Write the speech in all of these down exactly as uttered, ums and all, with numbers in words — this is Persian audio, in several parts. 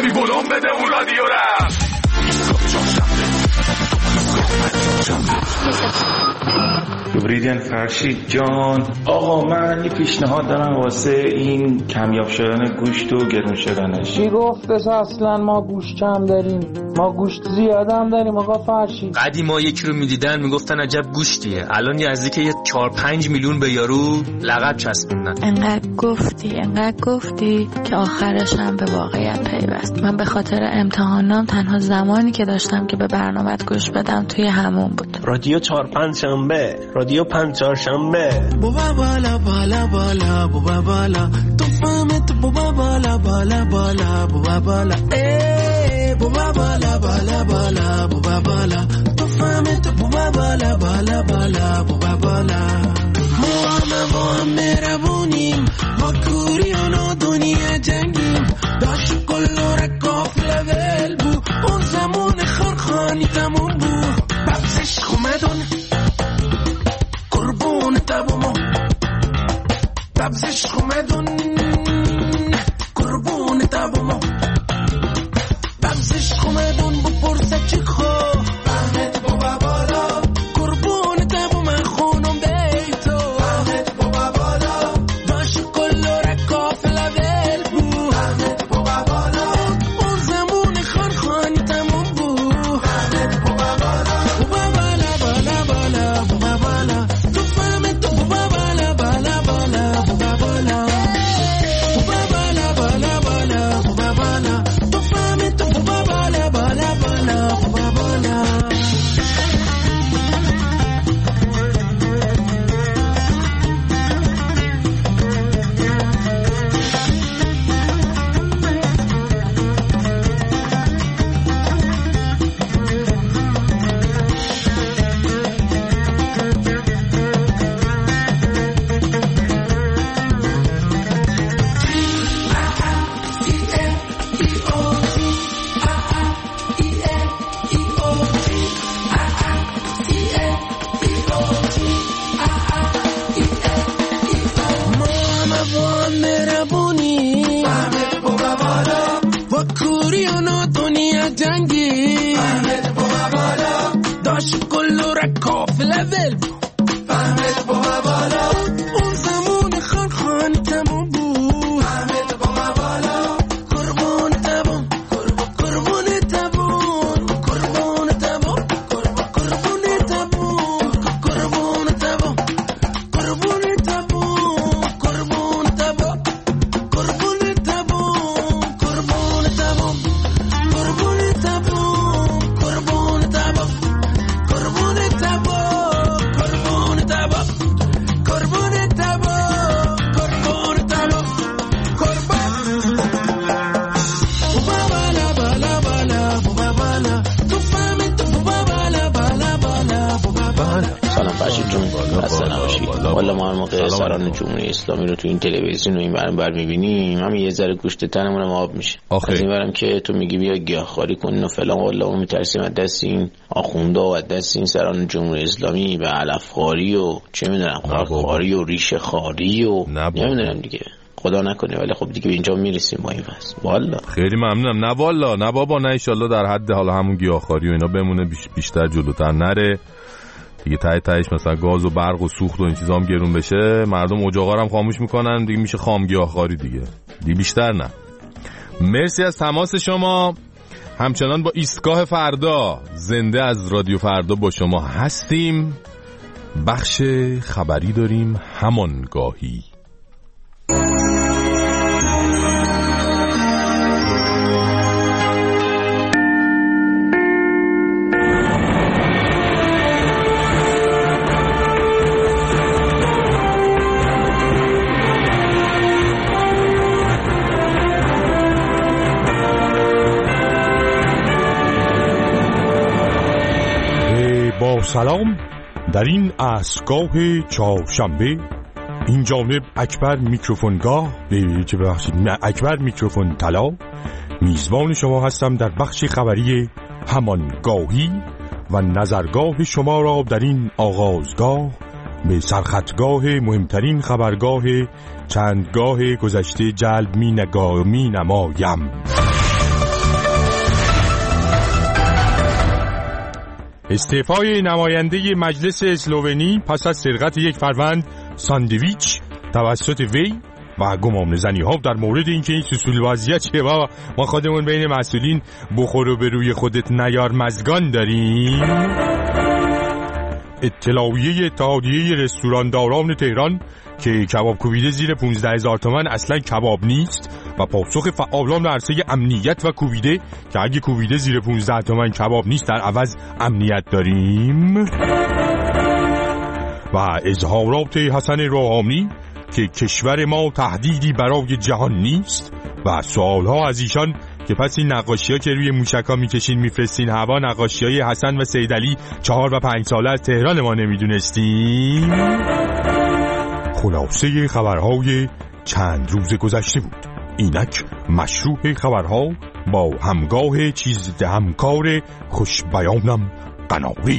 ببین بلوم بده اون رادیو رم. بریدن فرشید جان، آقا من یه پیشنهاد دارم واسه این کمیاب شدن گوشت و گرون شدنش. چی گفتش اصلا ما گوشت کم داریم؟ ما گوشت زیاد هم داریم آقا فرشید. قدیما یکی رو میدیدن میگفتن عجب گوشتیه، الان نزدیک یه چهار پنج میلیون به یارو لقب چسبوندن. انقدر گفتی انقدر گفتی که آخرش هم به واقعیت پیوست. من به خاطر امتحانام تنها زمانی که داشتم که به برنامه‌ات گوش بدم توی همون بود. رادیو چهار پنج شنبه، رادیو پنج چهار شنبه. بابا بالا بالا بالا بابا بالا تو فهمت بابا بالا بالا بالا بابا بالا ای بابا بالا بالا بالا بابا بالا تو فهمت بابا بالا بالا بالا بابا بالا. ما همه با هم مهربونیم، با کوری و نادونی جنگیم، داشت کلو رکاف لول بو اون زمان خرخانی تموم بو ببزش خومدون قربون تبومو ببزش خومدون قربون تبومو ببزش خومدون بپرسه چی خو بحمد بابا بالا قربون تبوم خونم بیتو بحمد بابا بالا داشت کلو رکاف لول بو بحمد بابا بالا اون زمون خانخانی تموم بو بحمد بابا بالا بابا بالا بالا بالا بابا بالا تو فهمت بابا بالا بالا بالا بابا بالا بابا بالا بالا بالا بابا بالا تو فهمت بابا بالا بالا بالا بابا بالا. اسلامی رو تو این تلویزیون و این برنامه بر می‌بینیم، همین یه ذره گوشت تنمون هم آب میشه. از این برم که تو میگی بیا گیاهخواری کنین و فلان، والله ما میترسیم از دست این آخوندا و از دست این سران جمهوری اسلامی به علفخواری و چه میدونم خارخواری و ریشه خواری و نمیدونم دیگه، خدا نکنه. ولی خب دیگه به اینجا میرسیم با این وضع. والله خیلی ممنونم. نه والله نه بابا، نه ان شاءالله در حد حالا همون گیاهخواری و اینا بمونه، بیش بیشتر جلوتر نره دیگه. ته تهش مثلا گاز و برق و سوخت و این چیزا هم گرون بشه، مردم اجاقا رو هم خاموش میکنن دیگه، میشه خامگیاهخواری دیگه دیگه بیشتر نه. مرسی از تماس شما. همچنان با ایستگاه فردا زنده از رادیو فردا با شما هستیم. بخش خبری داریم همانگاهی. با سلام، در این عصرگاه چهارشنبه این جانب اکبر میکروفونگاه به چه ببخشید نه اکبر میکروفون طلا میزبان شما هستم در بخش خبری همانگاهی و نظرگاه شما را در این آغازگاه به سرخطگاه مهمترین خبرگاه چندگاه گذشته جلب می نگاه می نمایم. استعفای نماینده مجلس اسلوونی پس از سرقت یک فروند ساندویچ توسط وی و گمان زنی ها در مورد اینکه این سوسول وضعیت چیه بابا ما خودمون بین مسئولین بخور و به روی خودت نیار مزگان داریم. اطلاعیه اتحادیه رستورانداران تهران که کباب کوبیده زیر پانزده هزار تومان اصلا کباب نیست و پاسخ فعالان عرصه امنیت و کوبیده که اگه کوبیده زیر پانزده تومان کباب نیست در عوض امنیت داریم. و اظهارات حسن روحانی که کشور ما تهدیدی برای جهان نیست و سوالها از ایشان که پس این نقاشی ها که روی موشک ها میکشین میفرستین هوا نقاشی های حسن و سیدعلی چهار و پنج ساله از تهران ما نمیدونستیم. خلاصه خبرهای چند روز گذشته بود. اینک مشروع خبرها با همگاه چیز همکار خوش بیانم قناری.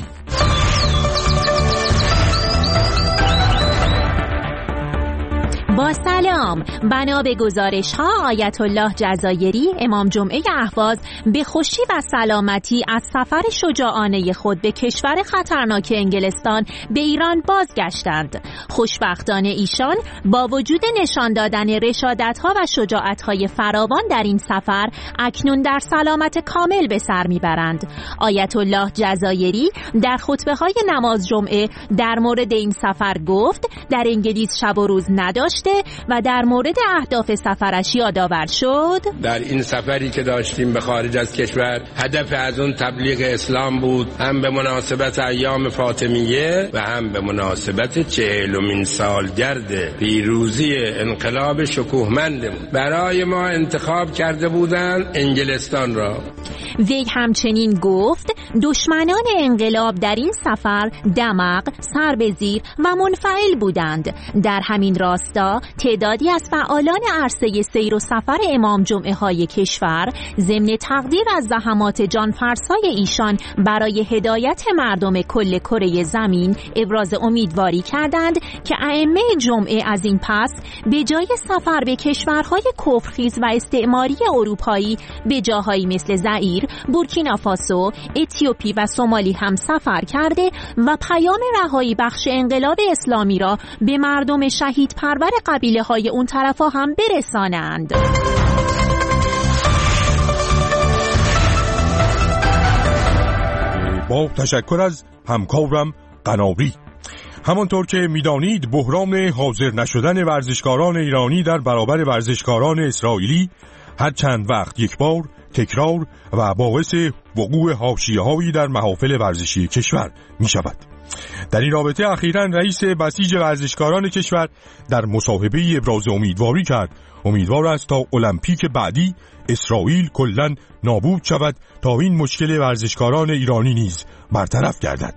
با سلام، بنا به گزارش ها آیت الله جزایری امام جمعه اهواز به خوشی و سلامتی از سفر شجاعانه خود به کشور خطرناک انگلستان به ایران بازگشتند. خوشبختانه ایشان با وجود نشان دادن رشادت ها و شجاعت های فراوان در این سفر اکنون در سلامت کامل به سر میبرند. آیت الله جزایری در خطبه های نماز جمعه در مورد این سفر گفت در انگلیس شب و روز نداشت و در مورد اهداف سفرش یادآور شد. در این سفری که داشتیم به خارج از کشور هدف از اون تبلیغ اسلام بود، هم به مناسبت ایام فاطمیه و هم به مناسبت چهلمین سالگرد پیروزی انقلاب شکوهمندمون. برای ما انتخاب کرده بودن انگلستان را. وی همچنین گفت دشمنان انقلاب در این سفر دمق، سر به زیر و منفعل بودند. در همین راستا تعدادی از فعالان عرصه سیر و سفر امام جمعه های کشور ضمن تقدیر از زحمات جانفرسای ایشان برای هدایت مردم کل کره زمین ابراز امیدواری کردند که ائمه جمعه از این پس به جای سفر به کشورهای کفرخیز و استعماری اروپایی به جاهایی مثل زئیر، بورکینافاسو، اتیوپی و سومالی هم سفر کرده و پیام رهایی بخش انقلاب اسلامی را به مردم شهید پرور قبیله های اون طرفا هم برسانند. با تشکر از همکارم قناری. همانطور که میدانید بحران حاضر نشدن ورزشکاران ایرانی در برابر ورزشکاران اسرائیلی هر چند وقت یک بار تکرار و باعث وقوع حاشیه‌هایی در محافل ورزشی کشور می شود. در این رابطه اخیراً رئیس بسیج ورزشکاران کشور در مصاحبه‌ای ابراز امیدواری کرد امیدوار است تا المپیک بعدی اسرائیل کلاً نابود شود تا این مشکل ورزشکاران ایرانی نیز برطرف گردد.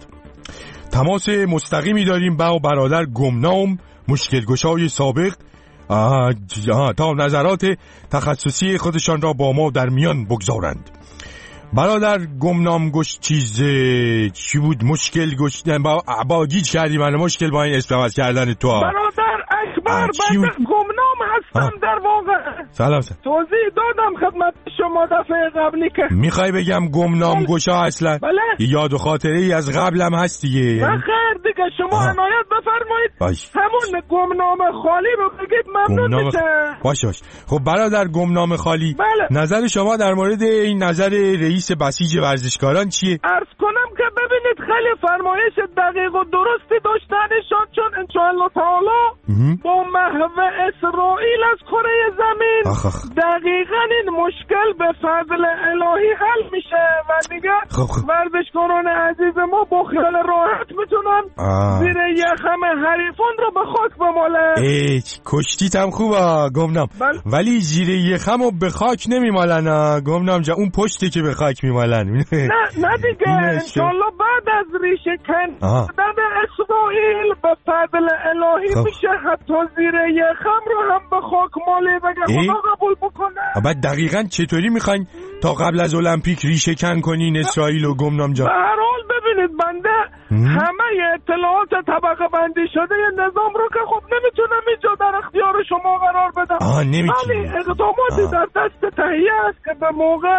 تماس مستقیمی داریم با برادر گمنام مشکلگشای سابق آه آه تا نظرات تخصصی خودشان را با ما در میان بگذارند. برادر گمنام گوش چیز چی بود مشکل گوش با با گیج کردی من مشکل با این اسم عوض کردن تو. برادر اکبر بنده گمنام هستم آه. در واقع سلام سلام توضیح دادم خدمت شما دفعه قبلی که میخوای بگم گمنام گوشا اصلا بله. یاد و خاطره ای از قبلم هست دیگه. نه خیر دیگه شما عنایت بفرمایید باش. همون گمنام خالی رو بگید ممنون گمنام... میشه. باش باش. خب برادر گمنام خالی بله. نظر شما در مورد این نظر رئیس بسیج ورزشکاران چیه؟ عرض کنم که ببینید خیلی فرمایش دقیق و درستی داشتن شد چون انشاءالله تعالی با محو اسرائیل از کره زمین آخ آخ. دقیقا این مشکل به فضل الهی حل میشه و دیگه ورزشکاران عزیز ما با خیال راحت میتونن زیر یخم حریفان رو به خاک بمالن. ای کشتیت هم خوبه گمنام بل... ولی زیر یخم رو به خاک نمیمالن گمنام جا اون پشتی که به خاک میمالن. نه نه دیگه انشالله بعد از ریشه کن در اسرائیل به فضل الهی خب. میشه حتی زیر یخم رو هم به خاک مالی بگه خدا قبول بکنه. بعد دقیقاً چطوری میخواین تا قبل از المپیک ریشه کن کنین اسرائیل و گمنام جا؟ به هر حال ببینید بنده همه اطلاعات طبقه بندی شده نظام رو که خب نمیتونم اینجا در اختیار شما قرار بدم. آه نمیتونم. ولی اقداماتی در دست تهیه است که به موقع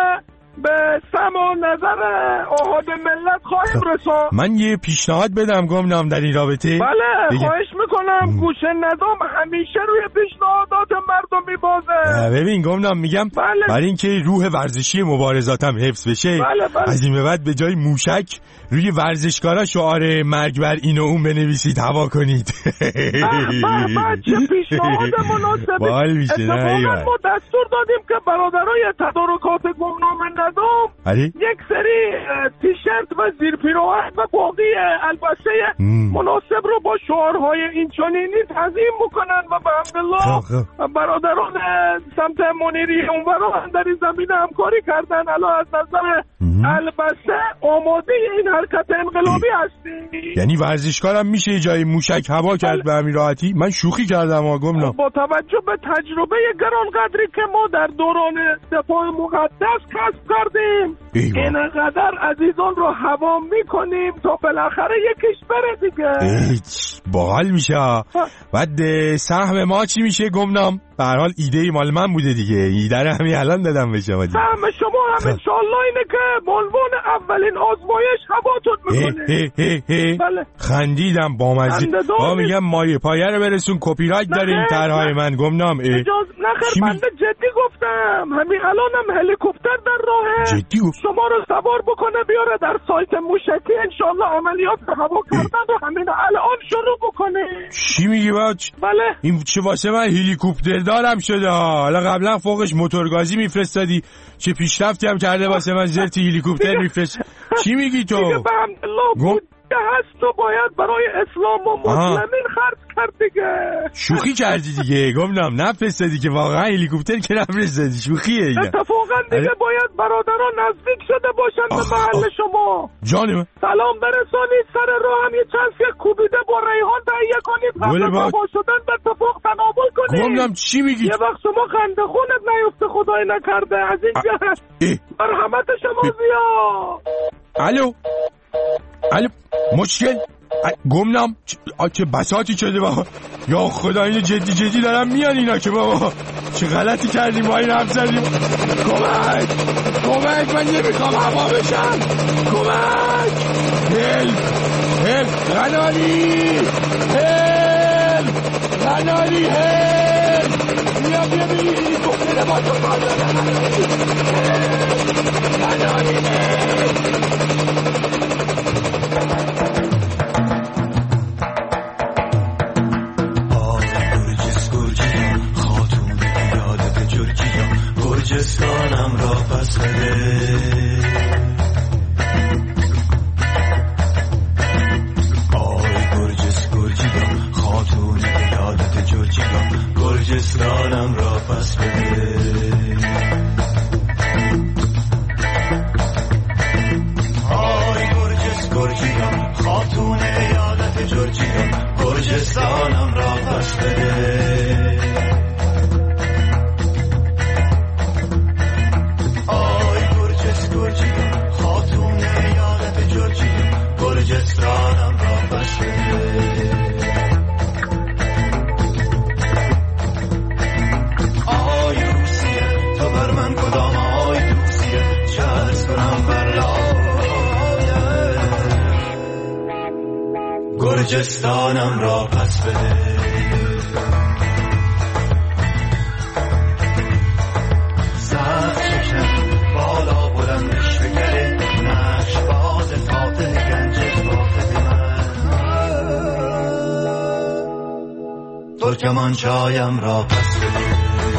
به سمع و نظر احاد ملت خواهیم رسان. من یه پیشنهاد بدم گمنام در این رابطه. بله بگم. خواهش میکنم. گوش نظام همیشه روی پیشنهادات مردم میبازه. ببین گمنام میگم بله. برای اینکه روح ورزشی مبارزاتم حفظ بشه بله بله. از این به بعد به جای موشک روی ورزشکارا شعار مرگ بر این و اون بنویسید هوا کنید. چه پیشنهاد مناسبی. اتفاقا ما دستور دادیم که برادرای تدارکات گمنام نظام یک سری تیشرت و زیر پیراهن و باقی البسه مناسب رو با شعارهای اینچنینی تنظیم میکنن و به حمدالله برادران سمت منیری اونورا در این زمینه همکاری کردن. الان از نظر البسه آماده این حرکت انقلابی هستیم. یعنی ورزشکارم میشه جای موشک هوا کرد به همین راحتی؟ من شوخی کردم آگم. با توجه به تجربه گرانقدری که ما در دوران دفاع مقدس کسب کردیم اینقدر عزیزان رو هوا میکنیم تا بالاخره یکیش بره دیگه. باحال میشه. بعد سهم ما چی میشه گمنام؟ به هر حال ایده مال من بوده دیگه. ایده رو همین الان دادم به شما دیگه. سهم شما هم انشالله اینه که به عنوان اولین آزمایش هواتون میکنه. بله. خندیدم با مزه. با میگم مایه پایه رو برسون کپی رایت داره این طرحهای من گمنام. اجازه نخیر بنده جدی گفتم. همین الانم هلیکوپتر در راهه. جدی گفت. شما رو سوار بکنه بیاره در سایت موشکی انشالله عملیات هوا کردن رو همین الان شروع بکنه. چی میگی بچ؟ بله. این چه واسه من هلیکوپتر دارم شده. حالا قبلا فوقش موتورگازی میفرستادی. چه پیشرفتی هم کرده واسه من زرت هلیکوپتر میفرست. چی میگی تو؟ دیگه به حمدالله هست تو باید برای اسلام و مسلمین خرج کرد دیگه. شوخی کردی دیگه گمنام. نفرستادی که واقعا هلیکوپتر که نفرستادی. شوخیه اینا. اتفاقا دیگه باید برادران نزدیک شده باشن به محل شما. جانم سلام برسانید سر راه هم یه چند سیه کوبیده با ریحان تهیه کنید قبل از هوا شدن به اتفاق تناول کنید. گمنام چی میگی؟ یه وقت شما خنده خونت نیفته خدای نکرده. از اینجا مرحمت شما زیاد. الو الو مشکل گمنام چه بساطی شده بابا. یا خدا اینو جدی جدی دارم میان اینا که بابا چه غلطی کردیم با این حرف زدیم. کمک کمک من نمیخوام هوا بشم. کمک هلپ هلپ غنالی هلپ غنالی هلپ بیا بیا بیا گفتنه با تو کار غنالی هلپ. گرجستانم را پس بده. آی گرجس گرجیدم خاتون یادت جرجیدم گرجستانم را پس بده. آی گرجس گرجیدم خاتون یادت جرجیدم گرجستانم را پس بده. گرجستانم را پس بده. آی روسیه تو بر من کدام آی روسیه چه عرض کنم بر لاله. گرجستانم را پس بده. سخت شکن بالا بلندش بگره نقش باز فاتح گنج فاتح من ترکمان چایم را پس بده.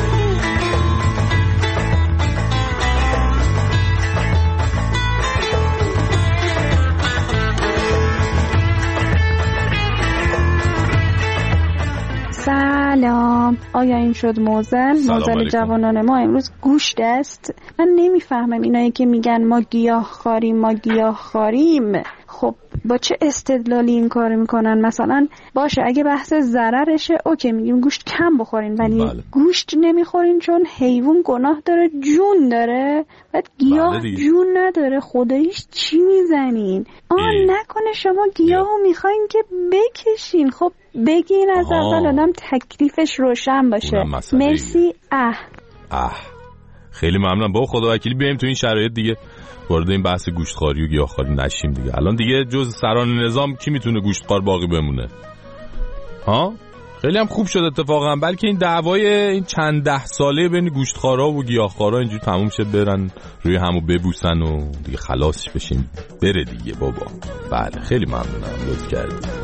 سلام. آیا این شد موزل؟ موزل جوانان ما امروز گوشت است. من نمیفهمم اینایی که میگن ما گیاه خاریم ما گیاه خاریم. خب با چه استدلالی این کار میکنن؟ مثلا باشه اگه بحث ضررشه اوکی میگیم گوشت کم بخورین ولی بله. گوشت نمیخورین چون حیوان گناه داره جون داره. بعد گیاه بله جون نداره خداییش چی میزنین؟ آن نکنه شما گیاهو میخواین که بکشین. خب بگین از اول آدم تکلیفش روشن باشه. مرسی. اه اه خیلی ممنونم. با خدا وکیلی بیایم تو این شرایط دیگه وارد این بحث گوشتخواری و گیاهخواری نشیم دیگه. الان دیگه جز سران نظام کی میتونه گوشتخوار باقی بمونه؟ ها خیلی هم خوب شد اتفاقا، بلکه این دعوای این چند ده ساله بین گوشتخوارا و گیاهخوارا اینجوری تموم شه، برن روی همو ببوسن و دیگه خلاصش بشین بره دیگه بابا. بله خیلی ممنونم لطف کردید.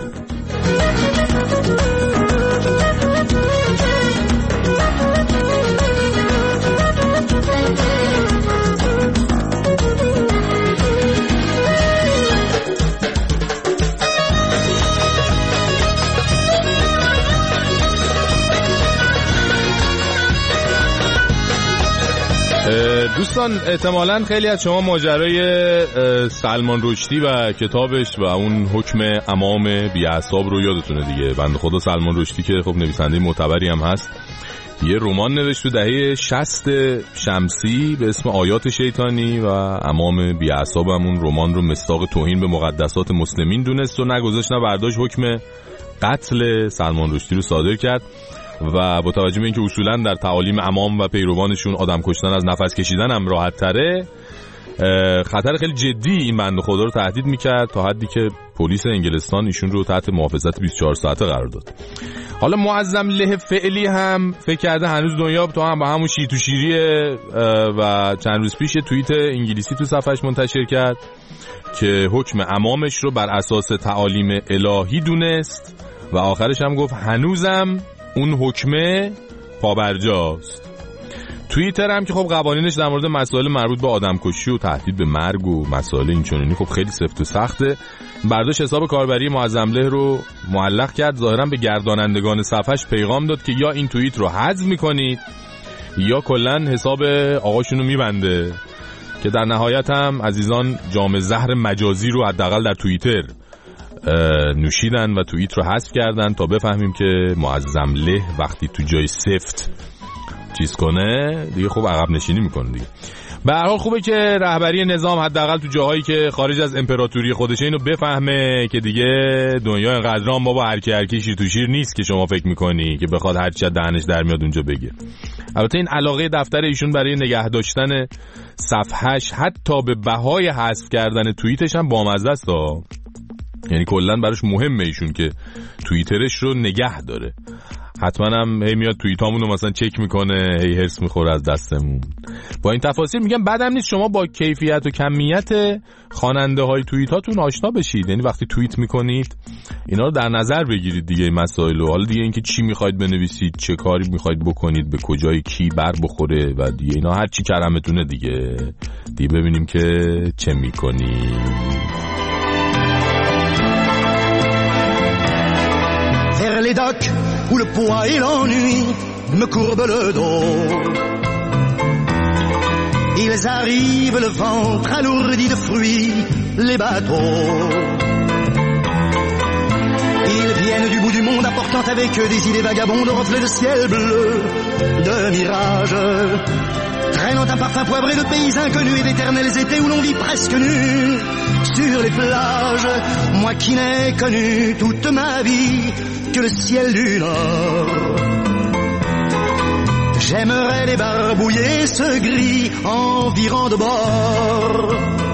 دوستان احتمالاً خیلی از شما ماجرای سلمان رشدی و کتابش و اون حکم امام بی‌اعصاب رو یادتونه دیگه. بنده خدا سلمان رشدی که خب نویسنده معتبری هم هست، یه رمان نوشت تو دهه شصت شمسی به اسم آیات شیطانی و امام بی‌اعصاب هم اون رمان رو مصداق توهین به مقدسات مسلمین دونست و نگذاشت نه برداشت حکم قتل سلمان رشدی رو صادر کرد. و با توجه به اینکه اصولا در تعالیم امام و پیروانشون آدم کشتن از نفس کشیدن هم راحت تره، خطر خیلی جدی این بنده خدا رو تهدید میکرد تا حدی که پلیس انگلستان ایشون رو تحت محافظت بیست و چهار ساعته قرار داد. حالا معظم له فعلی هم فکر کرده هنوز دنیا تو هم با همون شی تو شیریه و چند روز پیش توییت انگلیسی تو صفحش منتشر کرد که حکم امامش رو بر اساس تعالیم الهی دونست و آخرش هم گفت هنوزم اون حکمه پابرجاست. توییتر هم که خب قوانینش در مورد مسائل مربوط به آدمکشی و تهدید به مرگ و مسائل اینچنینی خب خیلی سفت و سخته. برداشت حساب کاربری معظم له رو معلق کرد، ظاهرا به گردانندگان صفحش پیغام داد که یا این توییت رو حذف میکنید یا کلا حساب آقاشون رو میبنده، که در نهایت هم عزیزان جام زهر مجازی رو حداقل در توییتر نوشیدن و توییت رو حذف کردن تا بفهمیم که معظم له وقتی تو جای سفت چیز کنه دیگه خب عقب نشینی میکنه دیگه. به هر حال خوبه که رهبری نظام حداقل تو جاهایی که خارج از امپراتوری خودشه اینو بفهمه که دیگه دنیا اینقدرام بابا هر کی هر کی شیر تو شیر نیست که شما فکر میکنی که بخواد هر چی دهنش در میاد اونجا بگه. البته این علاقه دفتر ایشون برای نگه داشتن صفحش حتی به بهای حذف کردن توییتش هم بامزه است، یعنی کلا براش مهمه ایشون که توییترش رو نگه داره. حتما هم هی میاد توییتامون رو مثلا چک میکنه، هی هرس میخوره از دستمون. با این تفاصیل میگم بعدم نیست شما با کیفیت و کمیت خواننده های توییتاتون آشنا بشید، یعنی وقتی توییت میکنید اینا رو در نظر بگیرید دیگه این مسائل رو. حالا دیگه اینکه چی میخواید بنویسید، چه کاری میخواید بکنید، به کجای کی بر بخوره و دیگه اینا هر چی کرمتونه دیگه دیگه ببینیم که چه میکنید. Vers les docks où le poids et l'ennui me courbent le dos. Ils arrivent le ventre alourdi de fruits, les bateaux. Ils viennent du bout du monde apportant avec eux des idées vagabondes, reflets de ciel bleu, de mirages. Traînant un parfum poivré de pays inconnus et d'éternels étés où l'on vit presque nu sur les plages. Moi qui n'ai connu toute ma vie que le ciel du Nord. J'aimerais débarbouiller ce gris environ de bord.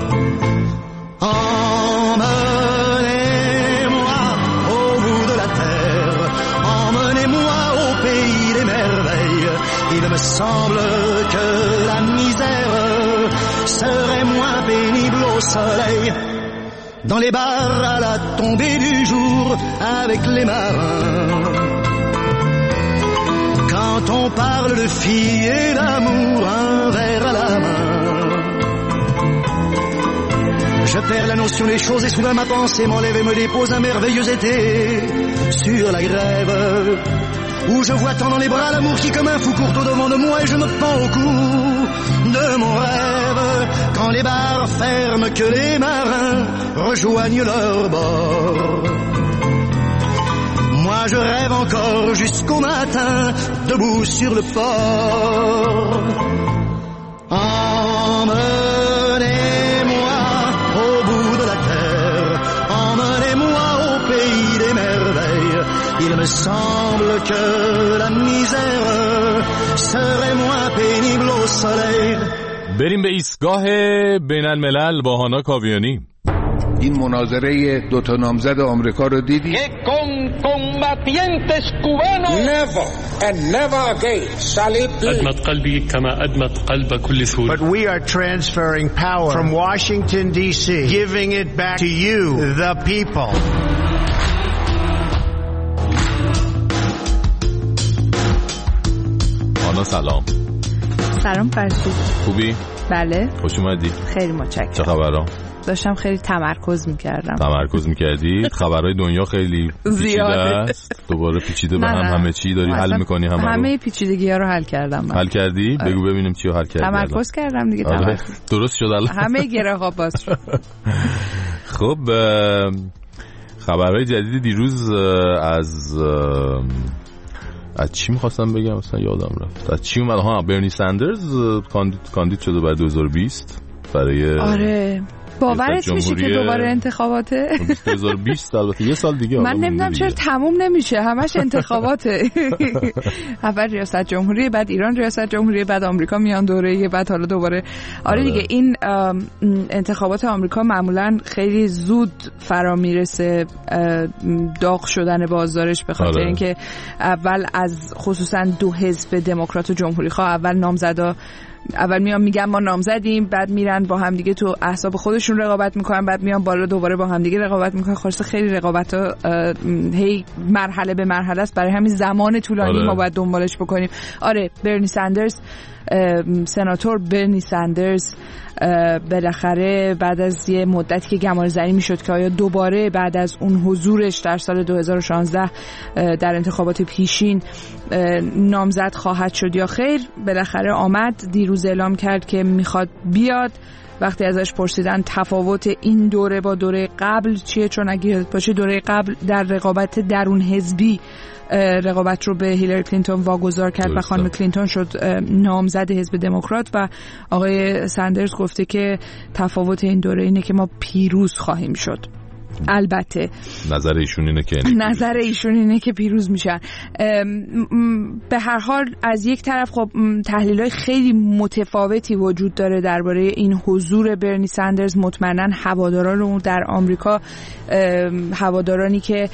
Emmenez-moi au bout de la terre, emmenez-moi au pays des merveilles. Il me semble que la misère serait moins pénible au soleil. Dans les bars à la tombée du jour avec les marins. Quand on parle de filles et d'amour, un verre à la main. Je perds la notion des choses et soudain ma pensée m'enlève et me dépose un merveilleux été sur la grève. Où je vois tant dans les bras l'amour qui comme un fou court au devant de moi et je me pends au cou de mon rêve. Quand les bars ferment que les marins rejoignent leur bord. Moi je rêve encore jusqu'au matin debout sur le port. Emmenez-moi au bout de la terre, emmenez-moi au pays des merveilles. Il me semble que la misère serait moins pénible au au soleil. بریم به ایستگاه بین الملل با هانا کاویانی. این مناظره دو تا نامزد آمریکا رو دیدی؟ Never and never again shall it be. أدمت قلبي كما أدمت قلب كل سوري. But we are transferring power from Washington D C, giving it back to you, the people. هانا سلام. سلام فرشید. خوبی؟ بله. خوش اومدی. خیلی متشکرم. چه خبرها؟ داشتم خیلی تمرکز میکردم. تمرکز میکردی؟ خبرهای دنیا خیلی پیچیده است. دوباره پیچیده به هم همه چی داری حل میکنی همه رو. همه پیچیدگی ها رو حل کردم من. حل کردی؟ آره. بگو ببینیم چی رو حل کردی. تمرکز کردم دیگه. آره. تمرکز. درست شد الان. همه گره ها باز شد. خب خبرهای جدید دیروز از از چی میخواستم بگم اصلا یادم رفت. از چی اومد؟ ها برنی سندرز کاندید کاندید شده برای دو هزار و بیست برای آره باورت میشه که دوباره انتخاباته دو هزار و بیست البته یه سال دیگه. من نمیدونم چرا تموم نمیشه همش انتخاباته. اول ریاست جمهوری بعد ایران ریاست جمهوری بعد آمریکا میان دوره بعد حالا دوباره آره دیگه. این انتخابات آمریکا معمولا خیلی زود فرا میرسه داغ شدن بازارش به خاطر اینکه اول از خصوصا دو حزب دموکرات و جمهوری خواه اول نامزدا اول میان میگن ما نامزدیم بعد میرن با هم دیگه تو احزاب خودشون رقابت میکنن بعد میان بالا دوباره با هم دیگه رقابت میکنن. خلاص خیلی رقابت‌ها هی مرحله به مرحله است برای همین زمان طولانی آره. ما باید دنبالش بکنیم. آره برنی سندرز سناتور برنی سندرز بالاخره بعد از یه مدتی که گمان زنی میشد که آیا دوباره بعد از اون حضورش در سال دو هزار و شانزده در انتخابات پیشین نامزد خواهد شد یا خیر، بالاخره آمد. دیروز اعلام کرد که میخواد بیاد. وقتی ازش پرسیدن تفاوت این دوره با دوره قبل چیه، چون اگه باشه دوره قبل در رقابت درون حزبی رقابت رو به هیلاری کلینتون واگذار کرد و خانم کلینتون شد نامزد حزب دموکرات و آقای سندرز گفته که تفاوت این دوره اینه که ما پیروز خواهیم شد. البته نظر ایشون اینه که نظر ایشون اینه که پیروز میشن. به هر حال از یک طرف خب تحلیل‌های خیلی متفاوتی وجود داره درباره این حضور برنی سندرز. مطمئنا هواداران رو در آمریکا، هوادارانی که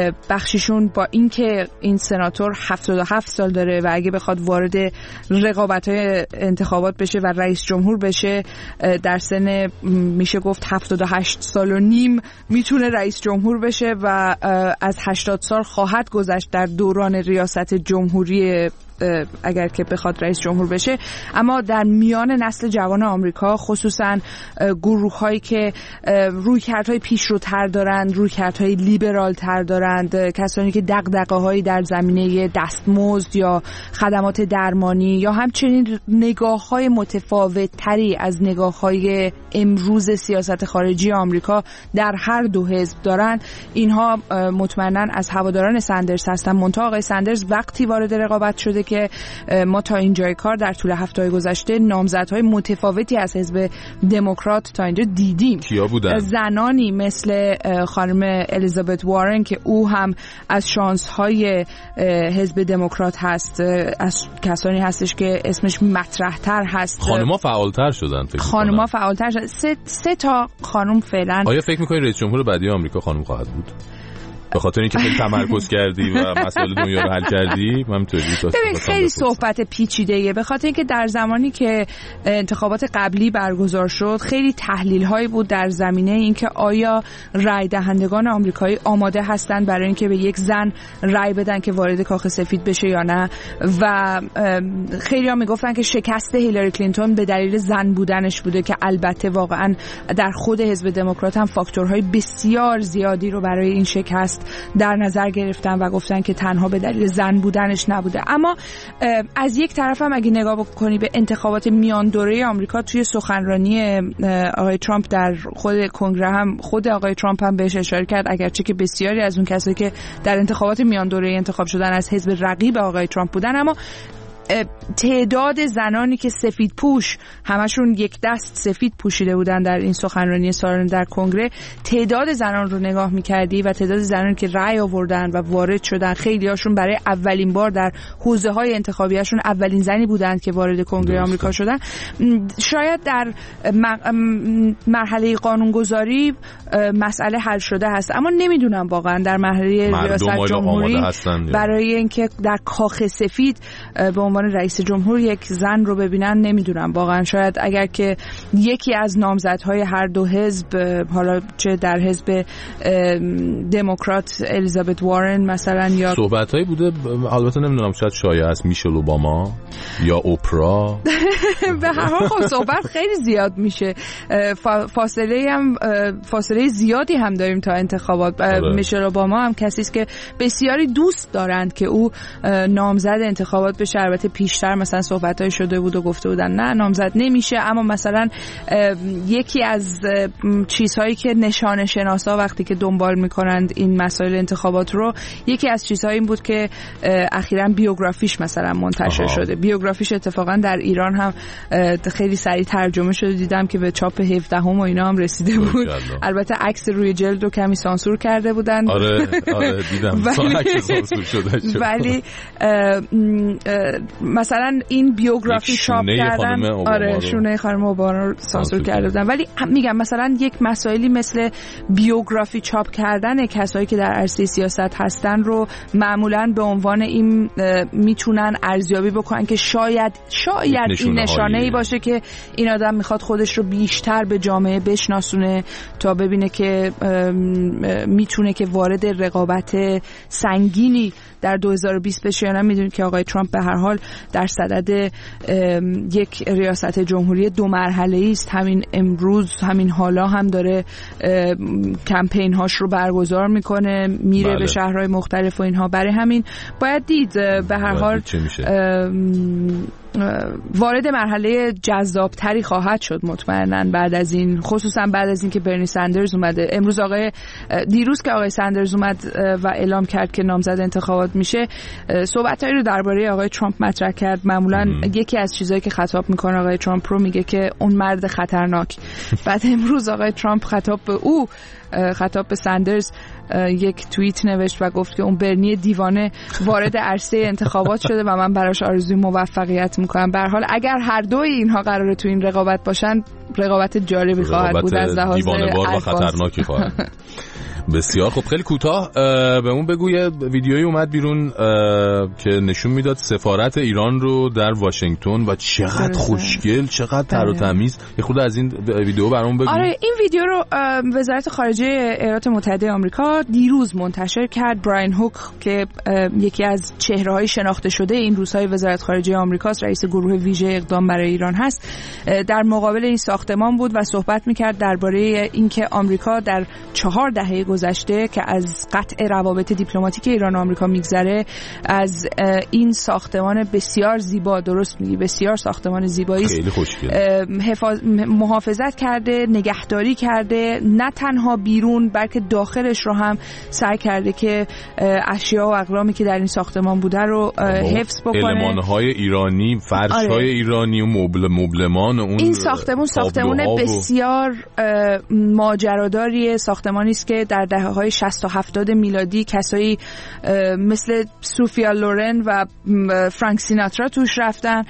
بخششون با اینکه این سناتور هفتاد و هفت سال داره و اگه بخواد وارد رقابت‌های انتخابات بشه و رئیس جمهور بشه در سن میشه گفت هفتاد و هشت سال و نیم میتونه رئیس جمهور بشه و از هشتاد سال خواهد گذشت در دوران ریاست جمهوری اگر که بخواد رئیس جمهور بشه. اما در میان نسل جوان آمریکا خصوصا گروه هایی که رویکردهای پیشروتر دارند، رویکردهای لیبرال تر دارند، کسانی که دغدغه هایی در زمینه دستمزد یا خدمات درمانی یا همچنین نگاه های متفاوت تری از نگاه های امروز سیاست خارجی آمریکا در هر دو حزب دارند، اینها مطمئنا از هواداران سندرز هستند. منتها آقای سندرز وقتی وارد رقابت شده که ما تا اینجای کار در طول هفته‌های گذشته نامزدهای متفاوتی از حزب دموکرات تا اینجا دیدیم. کیا بودن؟ زنانی مثل خانم الیزابت وارن که او هم از شانس‌های حزب دموکرات هست، از کسانی هستش که اسمش مطرح‌تر هست. خانم‌ها فعال‌تر شدن فکر کنم. خانم‌ها فعال‌تر شدن. سه, سه تا خانم فعلا. آیا فکر می‌کنی رئیس جمهور بعدی آمریکا خانم خواهد بود؟ به خاطر اینکه خیلی تمرکز کردی و مسائل دنیا رو حل کردی. من ببین خیلی صحبت پیچیده‌ایه، به خاطر اینکه در زمانی که انتخابات قبلی برگزار شد خیلی تحلیل‌هایی بود در زمینه اینکه آیا رای دهندگان آمریکایی آماده هستند برای اینکه به یک زن رای بدن که وارد کاخ سفید بشه یا نه، و خیلی‌ها میگفتن که شکست هیلاری کلینتون به دلیل زن بودنش بوده که البته واقعاً در خود حزب دموکرات هم فاکتورهای بسیار زیادی رو برای این شکست در نظر گرفتن و گفتن که تنها به دلیل زن بودنش نبوده. اما از یک طرف هم اگه نگاه بکنی به انتخابات میان دوره آمریکا، توی سخنرانی آقای ترامپ در خود کنگره هم خود آقای ترامپ هم بهش اشاره کرد، اگرچه که بسیاری از اون کسایی که در انتخابات میان دوره انتخاب شدن از حزب رقیب آقای ترامپ بودن، اما تعداد زنانی که سفید پوش همشون یک دست سفید پوشیده بودن در این سخنرانی سالانه در کنگره، تعداد زنان رو نگاه می‌کردی و تعداد زنانی که رأی آوردن و وارد شدن، خیلی هاشون برای اولین بار در حوزه‌های انتخابیشون اولین زنی بودند که وارد کنگره آمریکا شدن. شاید در مرحله قانونگذاری مسئله حل شده هست، اما نمیدونم واقعا در مرحله ریاست جمهوری برای اینکه در کاخ سفید به عنوان رئیس جمهور یک زن رو ببینن، نمیدونم واقعا. شاید اگر که یکی از نامزدهای هر دو حزب، حالا چه در حزب دموکرات الیزابت وارن مثلا، یا صحبتایی بوده، البته نمیدونم شاید شایعه است میشل اوباما یا اوپرا به هر حال خب صحبت خیلی زیاد میشه، فاصله هم فاصله زیادی هم داریم تا انتخابات. میشل اوباما هم کسی است که بسیاری دوست دارند که او نامزد انتخابات بشه. البته پیشتر مثلا صحبتای شده بود و گفته بودن نه نامزد نمیشه، اما مثلا یکی از چیزهایی که نشانه شناسا وقتی که دنبال میکنند این مسائل انتخابات رو، یکی از چیزهایی این بود که اخیراً بیوگرافیش مثلا منتشر آها. شده. بیوگرافیش اتفاقا در ایران هم خیلی سریع ترجمه شده، دیدم که به چاپ هفدهم و اینا هم رسیده بود. البته عکس روی جلد رو کمی سانسور کرده بودن. آره آره دیدم عکس سانسور شده شد. ولی مثلا این بیوگرافی چاپ کردن، آره شونه خانم اوباما رو سانسور کرده بودن. ولی میگم مثلا یک مسائلی مثل بیوگرافی چاپ کردن کسایی که در عرصه سیاست هستن رو معمولا به عنوان این میتونن ارزیابی بکنن که شاید شاید این نشانه‌ای باشه که این آدم میخواد خودش رو بیشتر به جامعه بشناسونه تا ببینه که میتونه که وارد رقابت سنگینی در دو هزار و بیست بشه یا نه. میدونید که آقای ترامپ به هر حال در صدد یک ریاست جمهوری دو مرحله‌ای است. همین امروز همین حالا هم داره کمپین هاش رو برگزار میکنه، میره بله. به شهرهای مختلف و اینها. برای همین باید دید به هر حال وارد مرحله جذابتری خواهد شد مطمئناً بعد از این، خصوصا بعد از این که برنی سندرز اومده. امروز آقای دیروز که آقای سندرز اومد و اعلام کرد که نامزد انتخابات میشه، صحبتایی رو درباره آقای ترامپ مطرح کرد. معمولاً یکی از چیزایی که خطاب میکنه آقای ترامپ رو میگه که اون مرد خطرناک. بعد امروز آقای ترامپ خطاب به او خطاب به سندرز یک توییت نوشت و گفت که اون برنی دیوانه وارد عرصه انتخابات شده و من براش آرزوی موفقیت میکنم. به هر حال اگر هر دوی اینها قراره تو این رقابت باشن، رقابت جالبی خواهد بود از لحاظ دیوانه‌وار و خطرناکی خواهد. بسیار خب، خیلی کوتاه به اون بگو. یه ویدیویی اومد بیرون که نشون میداد سفارت ایران رو در واشنگتن و چقدر خوشگل، چقدر تر و تمیز. یه خورده از این ویدیو برام بگو. آره این ویدیو رو وزارت خارجه ایالات متحده آمریکا دیروز منتشر کرد. براین هوک که یکی از چهره‌های شناخته شده این روزهای وزارت خارجه آمریکاست، رئیس گروه ویژه اقدام برای ایران هست، در مقابل این ساختمان بود و صحبت می‌کرد درباره اینکه آمریکا در چهار دهه گذشته که از قطع روابط دیپلماتیک ایران و آمریکا میگذره، از این ساختمان بسیار زیبا، درست میگی بسیار ساختمان زیبایی است، خیلی خوشگل، حفاظ محافظت کرده، نگهداری کرده، نه تنها بیرون بلکه داخلش رو هم سعی کرده که اشیا و اقلامی که در این ساختمان بوده رو حفظ بکنه. المان‌های ایرانی، فرش‌های آره. ایرانی و مبل مبلمان اون این ساختمان ساختمان بسیار ماجراداری، ساختمانی است که در دهه‌های شصت و هفتاد میلادی کسایی مثل سوفیا لورن و فرانک سیناترا توش رفتن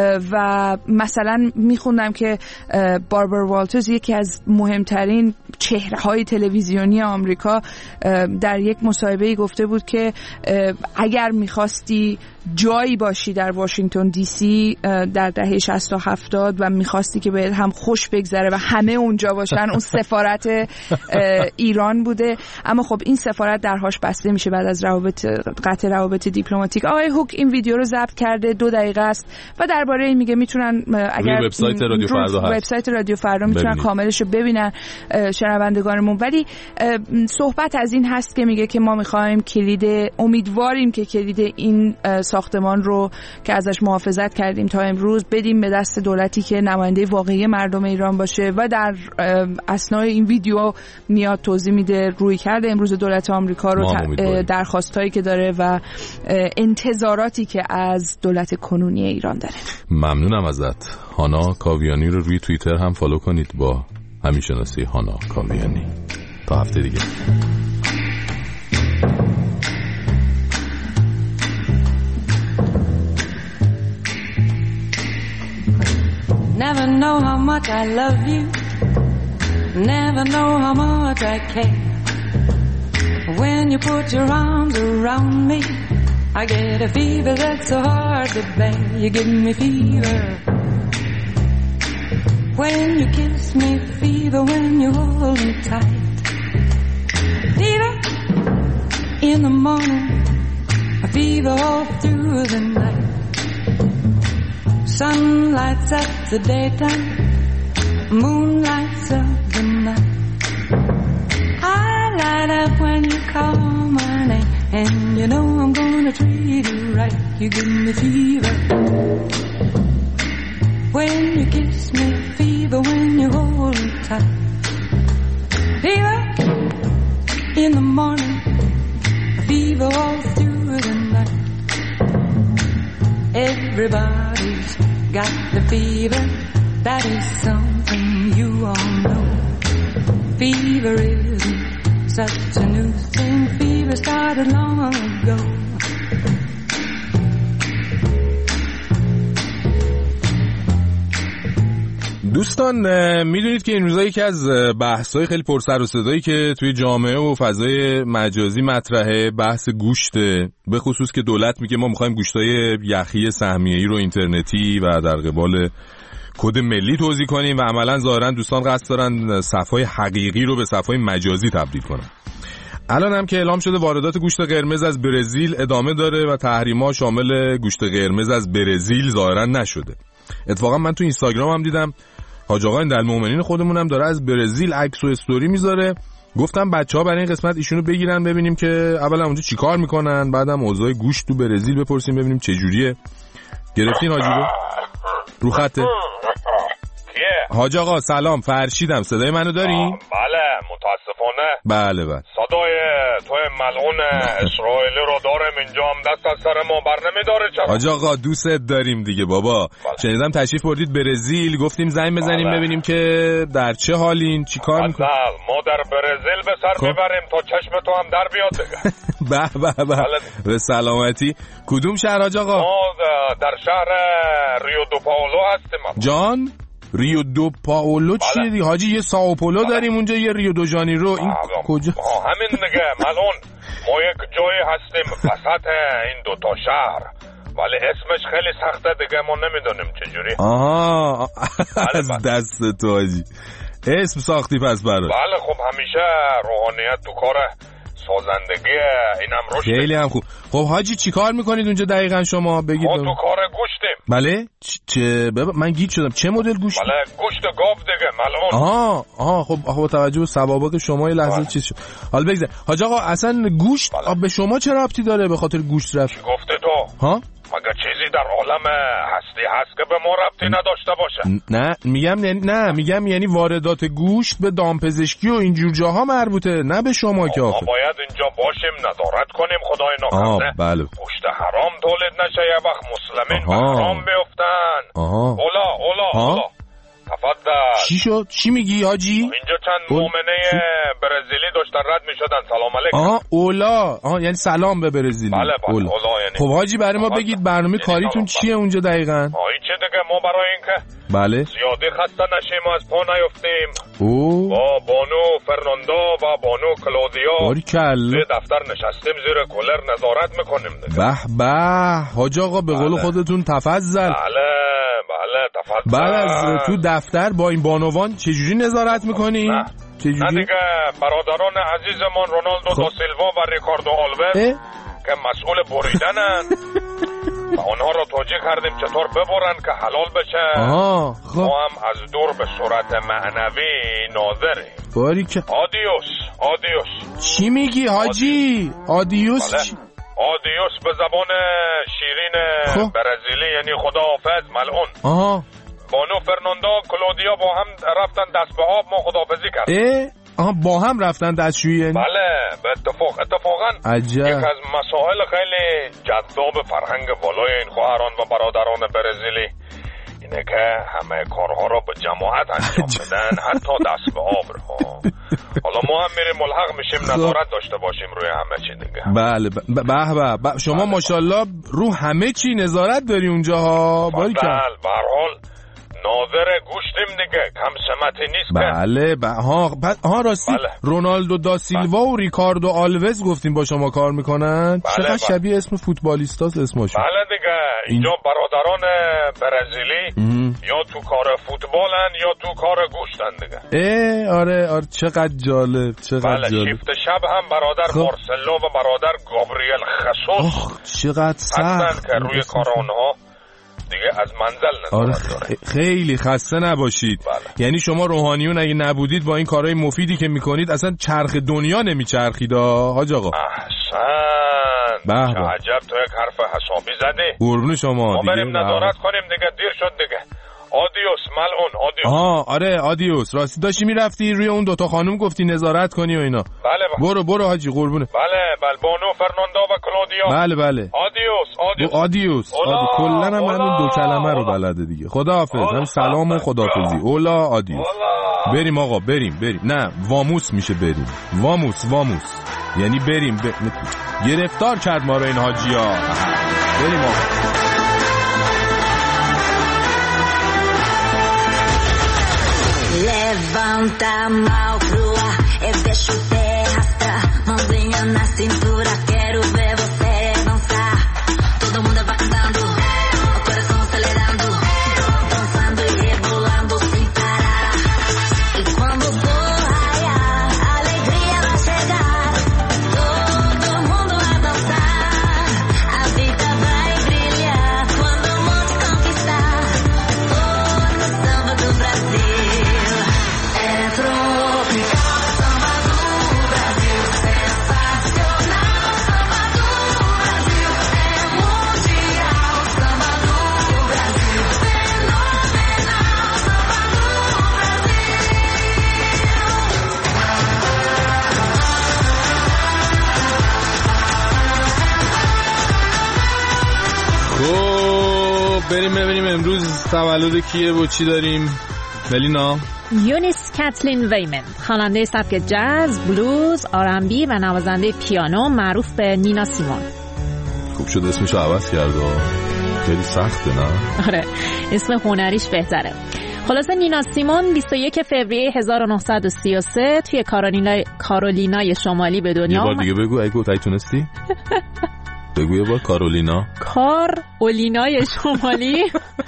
و مثلا میخوندم که باربرا والترز یکی از مهمترین چهره‌های تلویزیونی آمریکا در یک مصاحبه‌ای گفته بود که اگر می‌خواستی جایی باشی در واشنگتن دی سی در دهه شصت و هفتاد و می‌خواستی که بهت هم خوش بگذره و همه اونجا باشن، اون سفارت ایران بوده. اما خب این سفارت درهاش بسته میشه بعد از روابط قطع روابط دیپلماتیک. آقای هوک این ویدیو رو ضبط کرده، دو دقیقه است و درباره این میگه میتونن اگر وبسایت رادیو فردا هست، وبسایت رادیو فردا میتونن کاملش رو ببینن شنوندگانمون. ولی صحبت از این هست که میگه که ما میخوایم کلید، امیدواریم که کلید این ساختمان رو که ازش محافظت کردیم تا امروز بدیم به دست دولتی که نماینده واقعی مردم ایران باشه و در اثنای این ویدیو میاد توضیح میده روی کرده امروز دولت آمریکا رو، درخواستایی که داره و انتظاراتی که از دولت کنونی ایران داره. ممنونم ازت. هانا کاویانی رو روی توییتر هم فالو کنید با همین شناسی هانا کاویانی. تا هفته دیگه. Never know how much I love you. Never know how much I care. When you put your arms around me, I get a fever that's so hard to bear. You give me fever when you kiss me, fever when you hold me tight. Fever in the morning, a fever all through the night. Sun lights up the daytime, moon lights up the night. I light up when you call my name, and you know I'm gonna treat you right. You give me fever when you kiss me, fever when you hold me tight. Fever in the morning, fever all through the night. Everybody's got the fever, that is something you all know. Fever isn't such a new thing, fever started long ago. دوستان میدونید که این روزا یکی از بحث‌های خیلی پر سر و صدایی که توی جامعه و فضای مجازی مطرحه بحث گوشته، به خصوص که دولت میگه ما می‌خوایم گوشتای یخی سهمیه‌ای رو اینترنتی و در قبال کد ملی توزیع کنیم و عملاً ظاهراً دوستان قصد دارن صف‌های حقیقی رو به صف‌های مجازی تبدیل کنن. الان هم که اعلام شده واردات گوشت قرمز از برزیل ادامه داره و تحریم‌ها شامل گوشت قرمز از برزیل ظاهراً نشده. اتفاقا من تو اینستاگرام هم دیدم حاج آقا اندالمومنین خودمون هم داره از برزیل عکس و استوری میذاره. گفتم بچه‌ها برای این قسمت ایشونو بگیرن ببینیم که اولا اونجا چیکار میکنن، بعدم اوضاع گوشت تو برزیل بپرسیم ببینیم چه جوریه. گرفتین حاجی رو؟ رو خطه. حاج آقا سلام، فرشیدم. صدای منو دارین؟ بله متاسفانه. بله بله. صدای تو ملعون اسرائیلی رو دارم اینجا، هم دست از سر ما بر نمیداره. چرا؟ حاج آقا دوستت داریم دیگه بابا. بله. شنیدم تشریف بردید برزیل، گفتیم زنگ بزنیم بله. ببینیم که در چه حالین، چی کار میکنید. ما در برزیل به سر میبریم تا چشم تو هم در بیاد دیگه. به به به. به سلامتی. کدوم شهر حاج آقا؟ ما در شهر ریو دو پائولو هستیم. جان ریو دو پائولو چیه دیگه حاجی؟ یه سائو پولو داریم اونجا، یه ریو دو ژانیرو. این کجا؟ همین دیگه ملعون. ما یک جایی هستیم وسط این دو تا شهر، ولی اسمش خیلی سخته دیگه، ما نمیدونیم چجوری. آها از دست تو حاجی اسم ساختی پس برات. بله خب همیشه روحانیت تو کاره سازندگی اینم روش خیلی هم خوب. خب حاجی چی کار میکنید اونجا دقیقا شما بگید؟ ما تو کار گوشتیم. بله چه بب... من گیج شدم. چه مدل گوشت؟ بله گوشت گاو دیگه ملعون. آها آها خب با توجه به سوابق شما یه لحظه چیز شد. حالا بگذار حاج آقا اصلا گوشت بله. به شما چه ربطی داره به خاطر گوشت رفت؟ چی گفته تو؟ ها؟ مگه چیزی در عالم هستی هست که به ما ربطی نداشته باشه؟ نه میگم نه میگم یعنی واردات گوشت به دامپزشکی و اینجور جاها مربوطه، نه به شما که آخه. ما باید اینجا باشیم نظارت کنیم خدای ناخواسته بله. گوشت حرام تولید نشه، یه وقت مسلمین به حرام بیفتن. اولا اولا اولا تفضل. چی شد؟ چی میگی حاجی؟ اینجا چند مؤمنه برزیلی داشتن رد میشدن سلام علیکم. آها اولا آها یعنی سلام به برزیلی. بله بله اولا, اولا یعنی. خب حاجی برای ما بگید برنامه کاریتون چیه اونجا دقیقاً؟ آها چه دیگه ما برای اینکه بله زیادی خسته نشیم از پا نیفتیم او با بانو فرناندو و بانو کلودیا باریکلا توی دفتر نشستیم زیر کولر نظارت میکنیم دیگه. به به حاج آقا به قول خودتون تفضل. بله بله تفضل. بعد از تو دفتر با این بانوان چجوری نظارت میکنی؟ نه چجوری؟ نه دیگه برادران عزیزمان رونالدو دا سیلوا و ریکاردو آلوز که مسئول بریدنن و اونها رو توجیه کردیم چطور ببرن که حلال بشه. آها خب ما هم از دور به صورت معنوی ناظریم. باریکه آدیوس آدیوس. چی میگی حاجی؟ آدیوس بله. چی؟ آدیوس به زبان شیرین خب. برزیلی یعنی خداحافظ ملعون. آها. بانو فرناندا کلودیا با هم رفتن دست به آب، ما خداحافظی کردیم. اه؟ آها با هم رفتن دستشویی یعنی؟ بله به اتفاق. اتفاقا عجب. یک از مسائل خیلی جذاب فرهنگ والای این خواهران و برادران برزیلی اینه که همه کارها را به جماعت انجام بدن، حتی دست به آب رو. حالا ما هم میریم ملحق میشیم نظارت داشته باشیم روی همه چی دیگه. بله به به شما ماشاءالله رو همه چی نظارت داری اونجا ها. بله به هر حال ناظر گوشتیم دیگه، کم سمتی نیست. بله ب... ها ب... ها راستی بله. رونالدو دا سیلوا و ریکاردو آلوز گفتیم با شما کار میکنن. بله چقدر بله. شبیه اسم فوتبالیستاست اسمشون. بله دیگه اینجا این... برادران برزیلی ام. یا تو کار فوتبالن یا تو کار گوشتن دیگه. اه آره آره چقدر جالب چقدر بله جالب. شیفت شب هم برادر خب. مارسلو و برادر گابریل خسوس چقدر سخت که روی کار اونها دیگه از منزل آره داره. خیلی خسته نباشید. بله. یعنی شما روحانیون اگه نبودید با این کارهای مفیدی که میکنید اصلا چرخ دنیا نمیچرخید حاج آقا. احسن چه عجب تو یک حرف حسابی زدی. قربون شما ما بریم نظارت کنیم دیگه، دیر شد دیگه. آدیوس ملعون آدیوس. آها آره آدیوس. راستی داشتی میرفتی روی اون دوتا خانم گفتی نظارت کنی و اینا. بله بله. برو برو حاجی قربونه. بله بله بانو فرناندا و کلودیا. بله بله. آدیوس آدیوس. آدیوس. آدی کلا هم همین دو کلمه رو بلده دیگه. خداحافظ. هم سلام و خداحافظی. اولا آدیوس. اولا. بریم آقا بریم بریم. نه واموس میشه بریم. واموس واموس. یعنی بریم ب... گرفتار کرد ما رو این حاجیا. بریم آقا. Levanta a mão pro ar, eu deixo o pé arrastar, mãozinha na cintura, quero ver você dançar. Todo mundo avançando, o coração acelerando, dançando e rebolando sem parar. E quando for raiar, a alegria vai chegar, todo mundo a dançar. A vida vai brilhar quando o mundo conquistar. Oh, no samba do Brasil. بریم ببینیم امروز تولد کیه و چی داریم. ملینا یونیس کاتلین ویمن، خواننده سبک جاز، بلوز، آر ام بی و نوازنده پیانو معروف به نینا سیمون. خوب شد اسمشو عوض کرد. خیلی سخته نه؟ آره اسم هنریش بهتره. خلاصه نینا سیمون بیست و یک فوریه هزار و نهصد و سی و سه توی کارولینای کارولینای شمالی به دنیا. یه بار دیگه بگو اگه تایی تونستی. بگو یه بار کارولینای کارولینای شمالی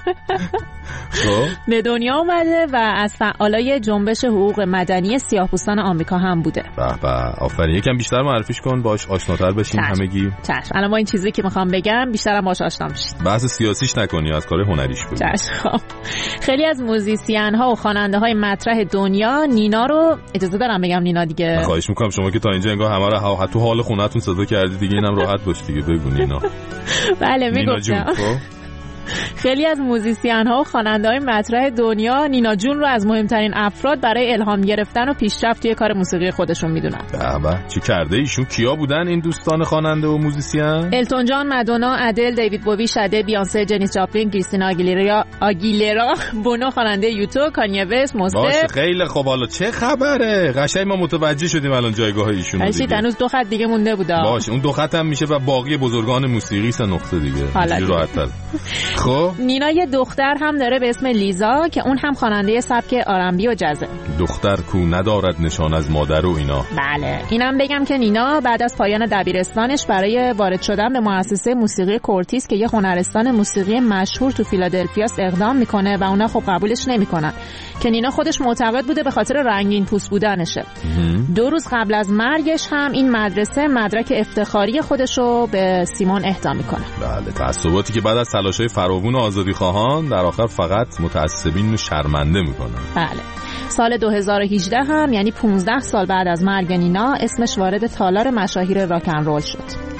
به دنیا اومده و از فعالای جنبش حقوق مدنی سیاه‌پوستان آمریکا هم بوده. به به آفرین. یکم بیشتر معرفیش کن باش آشناتر بشیم همگی. چشم. الان ما این چیزی که میخوام بگم بیشتر باش آشنا میشید. بحث سیاسیش نکنی، از کار هنریش بود. چشم. خیلی از موزیسین ها و خواننده های مطرح دنیا نینا رو اجازه دارم بگم نینا دیگه. خواهش میکنم شما که تا اینجا انگار همه رو تو حال خونه‌تون صدا کردی دیگه اینم راحت باش دیگه بگو نینا. بله میگفتم. خیلی از موزیسین ها و خواننده های مطرح دنیا نینا جون رو از مهمترین افراد برای الهام گرفتن و پیشرفت توی کار موسیقی خودشون میدونن. بابا چی کرده ایشون؟ کیا بودن این دوستان خواننده و موزیسین؟ التون جان، مادونا، ادل، دیوید بوی، شاده، بیانسه، جنیس جاپلین، کریستینا آگیلرا، آگیلرا، بونو خواننده یوتو، کانیه وست، موزه. باشه خیلی خوب. حالا چه خبره؟ قشنگ ما متوجه شدیم الان جایگاه ایشون دیگه. باشه هنوز دو خط دیگه مونده بود. باشه اون دو خط هم میشه و باقی بزرگان موسیقی سه نقطه دیگه. خیلی راحت‌تر. خب نینا یه دختر هم داره به اسم لیزا که اون هم خواننده سبک آر ام بی و جزه. دختر کو ندارد نشان از مادر و اینا. بله اینم بگم که نینا بعد از پایان دبیرستانش برای وارد شدن به مؤسسه موسیقی کورتیس که یه هنرستان موسیقی مشهور تو فیلادلفیاست اقدام میکنه و اونا خب قبولش نمیکنن که نینا خودش معتقد بوده به خاطر رنگین پوست بودنشه. دو روز قبل از مرگش هم این مدرسه مدرک افتخاری خودشو به سیمون اهدا میکنه. بله تعصباتی که بعد از تلاش‌های فراوون آزادی خواهان در آخر فقط متعصبین رو شرمنده میکنن. بله سال دو هزار و هجده هم یعنی پانزده سال بعد از مرگ نینا اسمش وارد تالار مشاهیر راک ان رول شد.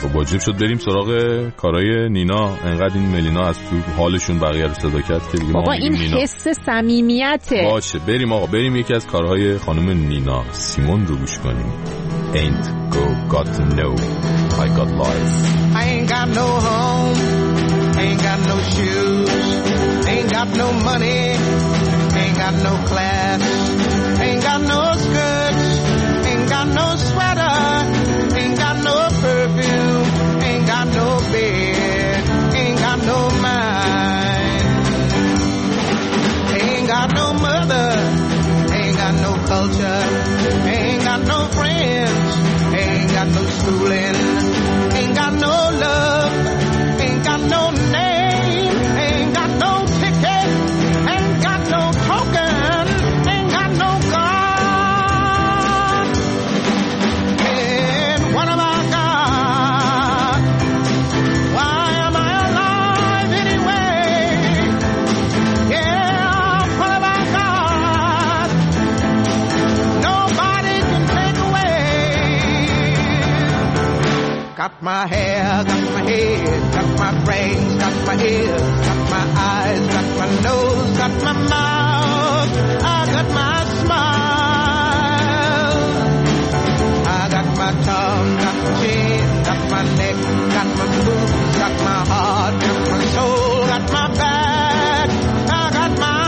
خب واجب شد بریم سراغ کارهای نینا. انقدر این ملینا از تو حالشون بقیه رو صدا کرد که دیگه بابا این حس صمیمیته. باشه بریم آقا، بریم یکی از کارهای خانم نینا سیمون رو گوش کنیم. Ain't go got to know I got life. I ain't got no home, ain't got no shoes, ain't got no money, ain't got no class, ain't got no skirts, ain't got no sweater, ain't got no perfume, ain't got no bed, ain't got no mind, ain't got no mother, ain't got no culture, ain't got no friends, ain't got no schooling, ain't got no love, ain't got no name, ain't got no ticket, ain't got no token, ain't got no God. And what have I got? Why am I alive anyway? Yeah, what have I got? Nobody can take away. Got my hair, got my head, got my brains, got my ears, got my eyes, got my nose, got my mouth, I got my smile. I got my tongue, got my chin, got my neck, got my boobs, got my heart, got my soul, got my back, I got my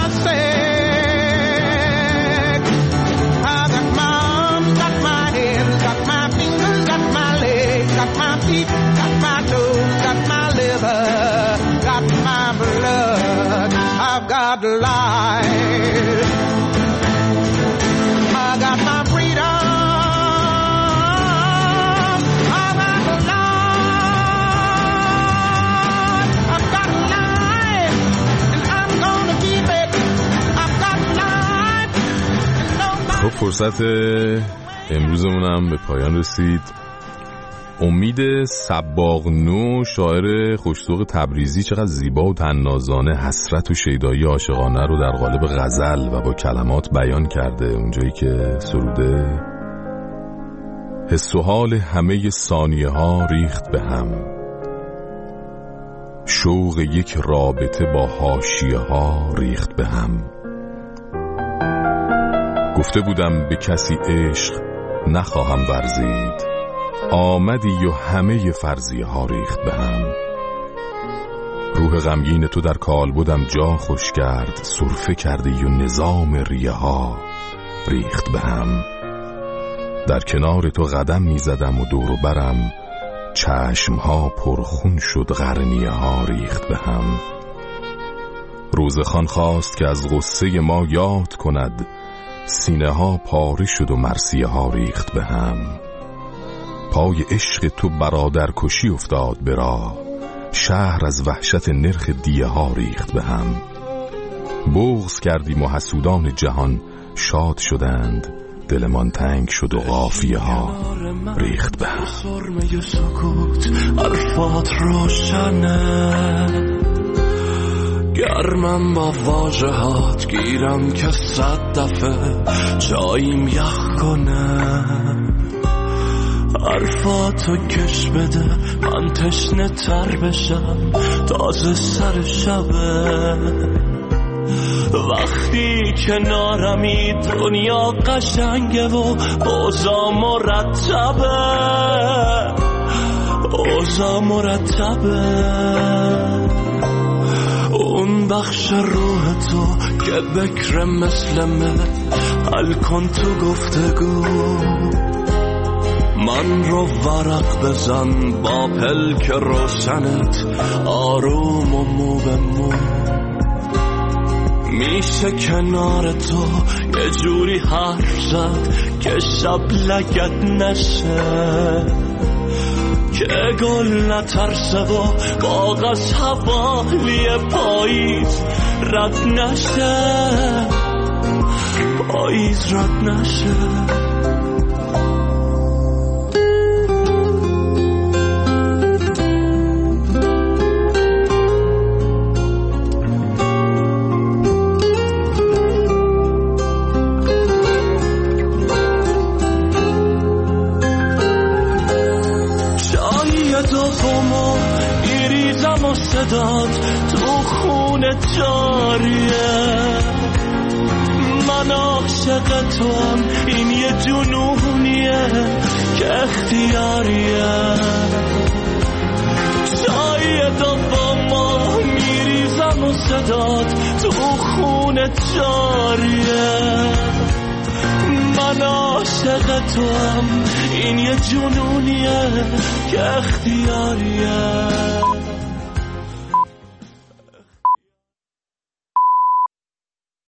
sex. I got my arms, got my hands, got my fingers, got my legs, got my feet, got my toes, got my liver, got my blood. I've got life. I got my freedom. I've got life. I've got life, and I'm gonna keep it. I've got life. خب فرصت امروزمونم به پایان رسید. امید صباغنو شاعر خوش‌ذوق تبریزی چقدر زیبا و طنازانه حسرت و شیدایی عاشقانه رو در قالب غزل و با کلمات بیان کرده. اونجایی که سروده حس و حال همه ثانیه ها ریخت به هم، شوق یک رابطه با حاشیه ها ریخت به هم. گفته بودم به کسی عشق نخواهم ورزید، آمدی و همه فرضیه ها ریخت به هم. روح غمگین تو در کالبدم جا خوش کرد، سرفه کردی و نظام ریه ها ریخت به هم. در کنار تو قدم می زدم و دور و برم، چشم ها پرخون شد، قرنیه ها ریخت به هم. روزخوان خواست که از غصه ما یاد کند، سینه ها پاره شد و مرثیه ها ریخت به هم. پای عشق تو برادر کشی افتاد به راه، شهر از وحشت نرخ دیه ها ریخت به هم. بغض کردیم و حسودان جهان شاد شدند، دلمان تنگ شد و قافیه ها ریخت به هم. سرمه سکوت حرفات روشنه، گرمم با واژهات گیرم که صد دفعه جاییم یخ کنه. حرفاتو کش بده من تشنه تر بشم، تازه سر شبه. وقتی کنارمی دنیا قشنگه و اوضاع مرتبه، اوضاع مرتبه. اون بخش روح تو که بکره مثل من، حل کن تو گفتگو. من رو ورق بزن با پلک روشنت، آروم و مو به مو. میشه کنار تو یه جوری حرف زد که شب لگت نشه، که گل نترسه و کاغذ حوالی پاییز رد نشه، پاییز رد نشه. جاریه من عاشق توام این یه جنونیه که اختیاریه شاید با ما میریزم و صدات تو خون جاریه من عاشق توام این یه جنونیه که اختیاریه